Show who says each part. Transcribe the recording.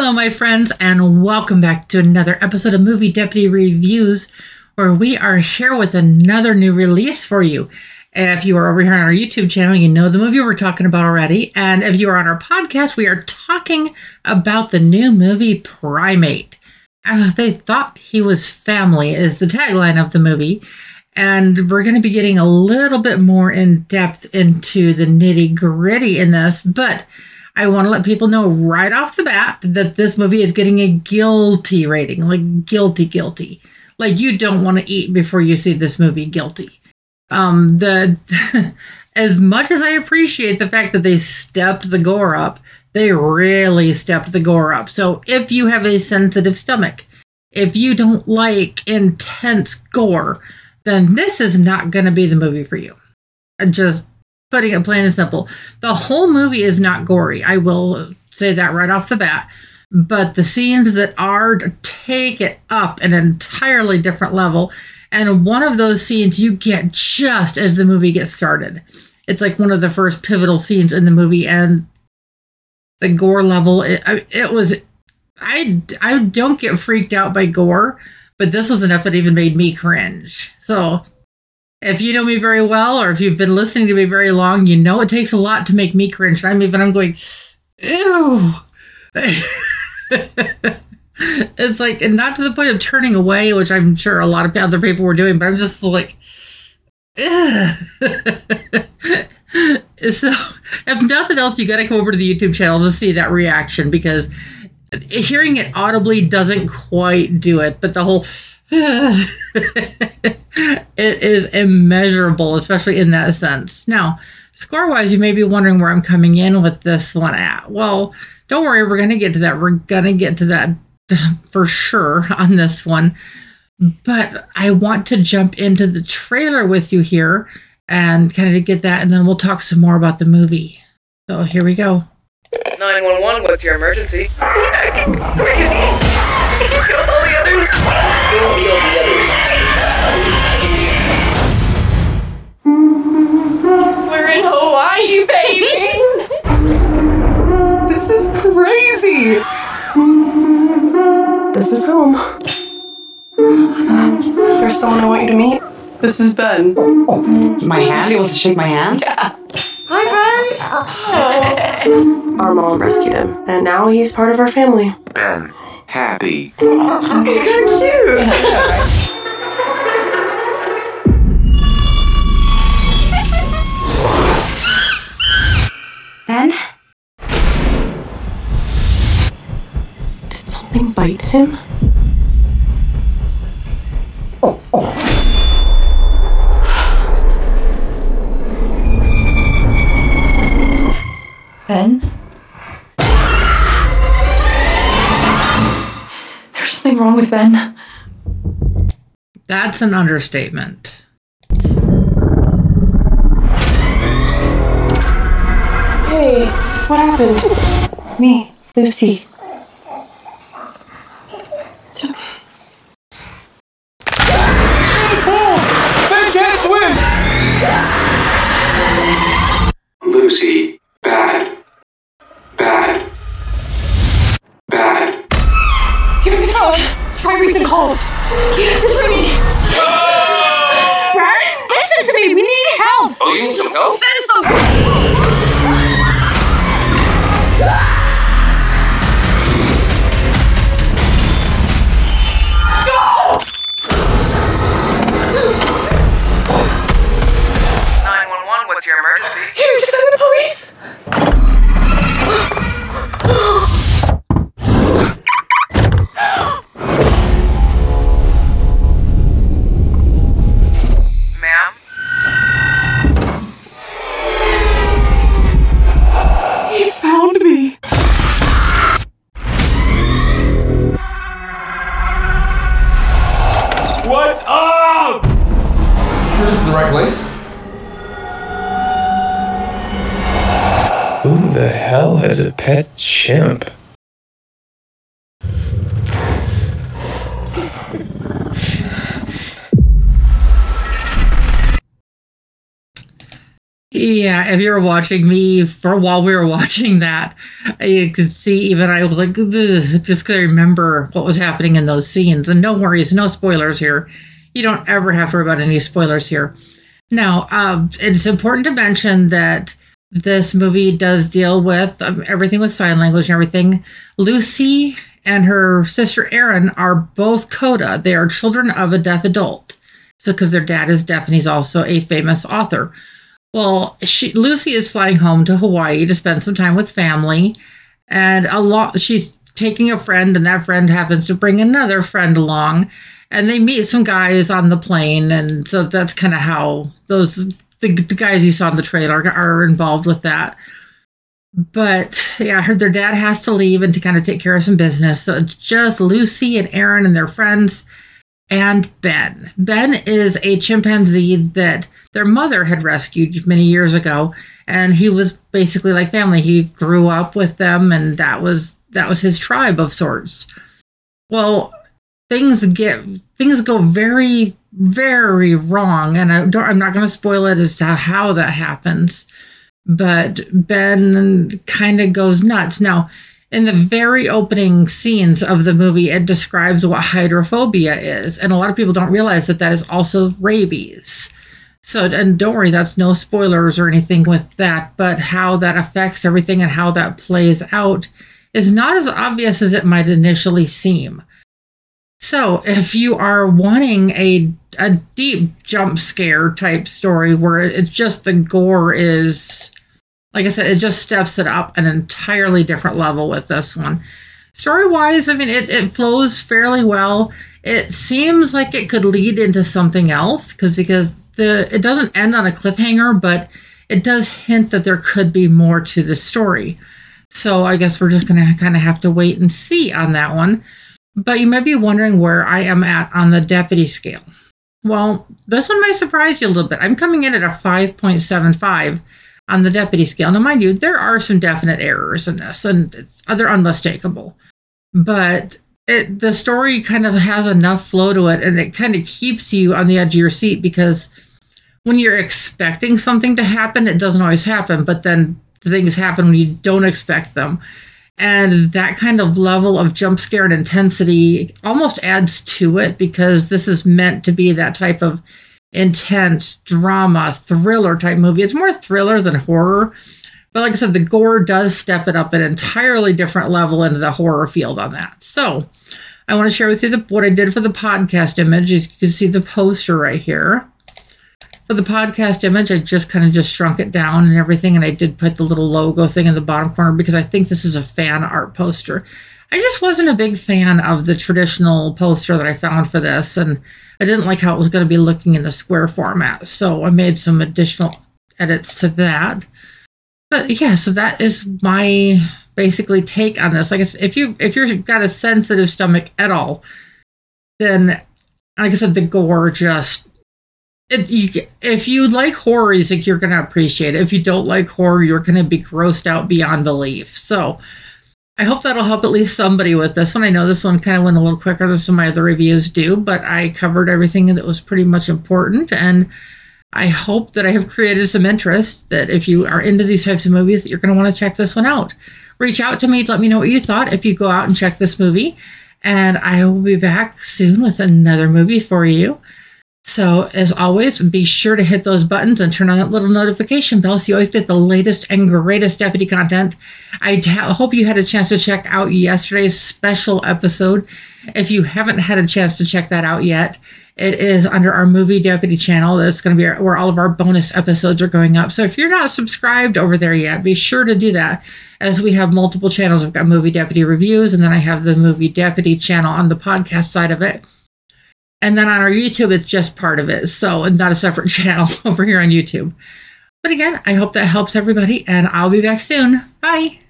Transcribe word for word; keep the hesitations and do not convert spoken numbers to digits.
Speaker 1: Hello, my friends, and welcome back to another episode of Movie Deputy Reviews, where we are here with another new release for you. If you are over here on our YouTube channel, you know the movie we're talking about already. And if you are on our podcast, we are talking about the new movie Primate. Uh, they thought he was family is the tagline of the movie. And we're going to be getting a little bit more in depth into the nitty gritty in this, but I want to let people know right off the bat that this movie is getting a guilty rating, like guilty, guilty. Like you don't want to eat before you see this movie, guilty. Um, the as much as I appreciate the fact that they stepped the gore up, they really stepped the gore up. So if you have a sensitive stomach, if you don't like intense gore, then this is not going to be the movie for you. Just putting it plain and simple. The whole movie is not gory. I will say that right off the bat. But the scenes that are take it up an entirely different level. And one of those scenes you get just as the movie gets started. It's like one of the first pivotal scenes in the movie. And the gore level, it, it was... I, I don't get freaked out by gore, but this was enough that even made me cringe. So... if you know me very well, or if you've been listening to me very long, you know it takes a lot to make me cringe. I'm even, I'm going, ew. It's like, and not to the point of turning away, which I'm sure a lot of other people were doing, but I'm just like, ugh. So, if nothing else, you got to come over to the YouTube channel to see that reaction, because hearing it audibly doesn't quite do it, but the whole... it is immeasurable, especially in that sense. Now, score-wise, you may be wondering where I'm coming in with this one at. Well, don't worry, we're going to get to that. We're going to get to that for sure on this one. But I want to jump into the trailer with you here and kind of get that, and then we'll talk some more about the movie. So here we go.
Speaker 2: nine one one, what's your emergency? Where is he? He killed all the others. Kill the others. We're in Hawaii, baby.
Speaker 3: This is crazy. This is home. There's someone I want you to meet. This is Ben.
Speaker 4: My hand? He wants to shake my hand?
Speaker 3: Yeah. Hi, Ben. Our mom rescued him, and now he's part of our family.
Speaker 5: Ben, happy.
Speaker 3: He's so cute.
Speaker 6: Ben?
Speaker 3: Did something bite him?
Speaker 6: Ben? There's something wrong with Ben.
Speaker 1: That's an understatement.
Speaker 3: Hey, what happened? It's me, Lucy. It's okay.
Speaker 5: Ben can't swim! Lucy, bad. Bad. Bad.
Speaker 3: Give me the phone. Try recent calls.
Speaker 6: Yes, it's ringing. Brad, listen to me. We need help.
Speaker 2: Oh, you need some help?
Speaker 3: Send some.
Speaker 2: nine one one, what's your emergency?
Speaker 3: You just send the police.
Speaker 2: Ma'am?
Speaker 3: He found me.
Speaker 5: What's up?
Speaker 7: Sure this is the right place?
Speaker 8: Who the hell has a pet chimp?
Speaker 1: Yeah, if you were watching me for while we were watching that, you could see even I was like, just to remember what was happening in those scenes. And no worries, no spoilers here. You don't ever have to worry about any spoilers here. Now, um, it's important to mention that this movie does deal with um, everything with sign language and everything. Lucy and her sister Erin are both CODA. They are children of a deaf adult. So, because their dad is deaf and he's also a famous author. Well, she, Lucy is flying home to Hawaii to spend some time with family. And a lot, she's taking a friend, and that friend happens to bring another friend along. And they meet some guys on the plane. And so that's kind of how those the, the guys you saw in the trailer are involved with that. But yeah, I heard their dad has to leave and to kind of take care of some business. So it's just Lucy and Erin and their friends and Ben. Ben is a chimpanzee that their mother had rescued many years ago. And he was basically like family. He grew up with them, and that was that was his tribe of sorts. Well, things get things go very, very wrong. And I don't, I'm not going to spoil it as to how that happens. But Ben kind of goes nuts. Now, in the very opening scenes of the movie, it describes what hydrophobia is. And a lot of people don't realize that that is also rabies. So, and don't worry, that's no spoilers or anything with that. But how that affects everything and how that plays out is not as obvious as it might initially seem. So if you are wanting a a deep jump scare type story where it's just the gore is, like I said, it just steps it up an entirely different level with this one. Story-wise, I mean, it, it flows fairly well. It seems like it could lead into something else because because the it doesn't end on a cliffhanger, but it does hint that there could be more to the story. So I guess we're just going to kind of have to wait and see on that one. But you may be wondering where I am at on the deputy scale. Well, this one might surprise you a little bit. I'm coming in at a five point seven five on the deputy scale. Now, mind you, there are some definite errors in this, and they're unmistakable. But it, the story kind of has enough flow to it, and it kind of keeps you on the edge of your seat because when you're expecting something to happen, it doesn't always happen. But then things happen when you don't expect them. And that kind of level of jump scare and intensity almost adds to it because this is meant to be that type of intense drama, thriller type movie. It's more thriller than horror. But like I said, the gore does step it up an entirely different level into the horror field on that. So I want to share with you the, what I did for the podcast image. As you can see the poster right here. For the podcast image, I just kind of just shrunk it down and everything. And I did put the little logo thing in the bottom corner because I think this is a fan art poster. I just wasn't a big fan of the traditional poster that I found for this. And I didn't like how it was going to be looking in the square format. So I made some additional edits to that. But yeah, so that is my basically take on this. Like if you if you've got a sensitive stomach at all, then like I said, the gore just It, you, if you like horror, you think you're going to appreciate it. If you don't like horror, you're going to be grossed out beyond belief. So I hope that'll help at least somebody with this one. I know this one kind of went a little quicker than some of my other reviews do, but I covered everything that was pretty much important. And I hope that I have created some interest that if you are into these types of movies, that you're going to want to check this one out. Reach out to me to let me know what you thought if you go out and check this movie. And I will be back soon with another movie for you. So, as always, be sure to hit those buttons and turn on that little notification bell so you always get the latest and greatest deputy content. I ha- hope you had a chance to check out yesterday's special episode. If you haven't had a chance to check that out yet, it is under our Movie Deputy channel. That's going to be where all of our bonus episodes are going up. So if you're not subscribed over there yet, be sure to do that, as we have multiple channels. I've got Movie Deputy Reviews, and then I have the Movie Deputy channel on the podcast side of it. And then on our YouTube, it's just part of it. So not a separate channel over here on YouTube. But again, I hope that helps everybody, and I'll be back soon. Bye.